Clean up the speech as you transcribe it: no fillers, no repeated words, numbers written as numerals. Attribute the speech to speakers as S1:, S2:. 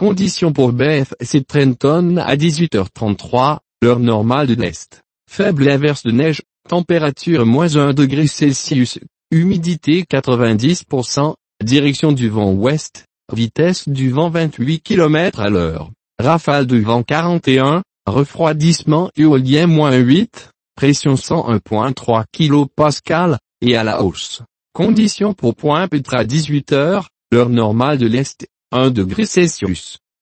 S1: Conditions pour BFC Trenton à 18h33, heure normale de l'Est. Faible averse de neige, température -1 degré Celsius, humidité 90%, direction du vent ouest, vitesse du vent 28 km à l'heure, rafale de vent 41, refroidissement éolien -8, pression 101.3 kPa, et à la hausse. Conditions pour Pointe-Pétre à 18h, heure normale de l'Est, 1 degré Celsius.